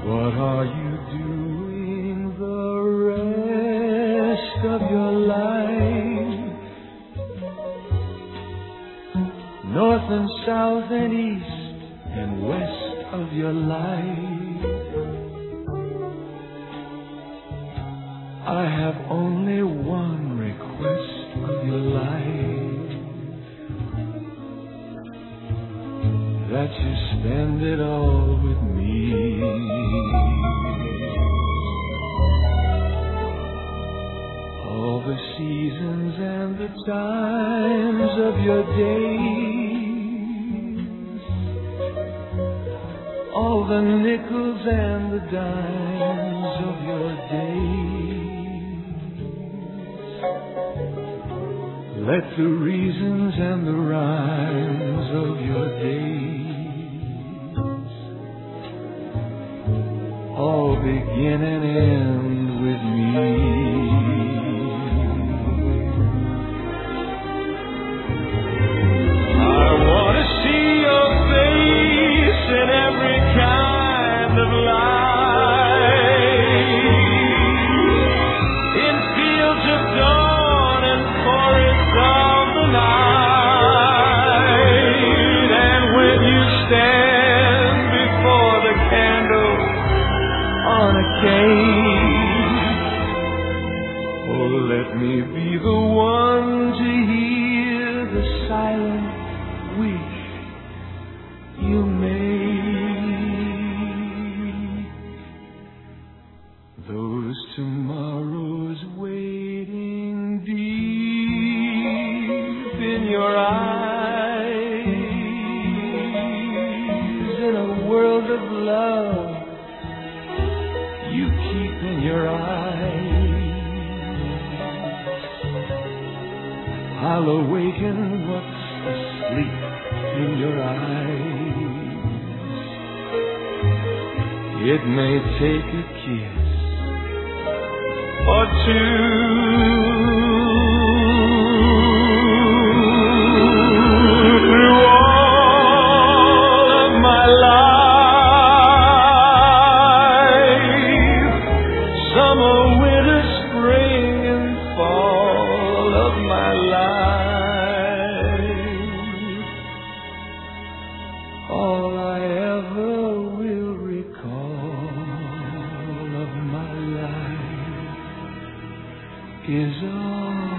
What are you doing the rest of your life? North and south and east and west of your life. I have only one request of your life, that you spend it all with me. All the seasons and the times of your days, all the nickels and the dimes of your days. Let the reasons and the rhymes of your days all begin and end with me. I want to see your face in every kind of light, in fields of dawn and forests of the night, and when you stand before the candle on a cave. Oh, let me be the one to hear the silent wish you make. Those tomorrows waiting deep in your eyes, in a world of love you keep in your eyes. I'll awaken what's asleep in your eyes. It may take a kiss or two. Through all of my life, summer, winter, spring, and fall of my life, all I ever will recall of my life is all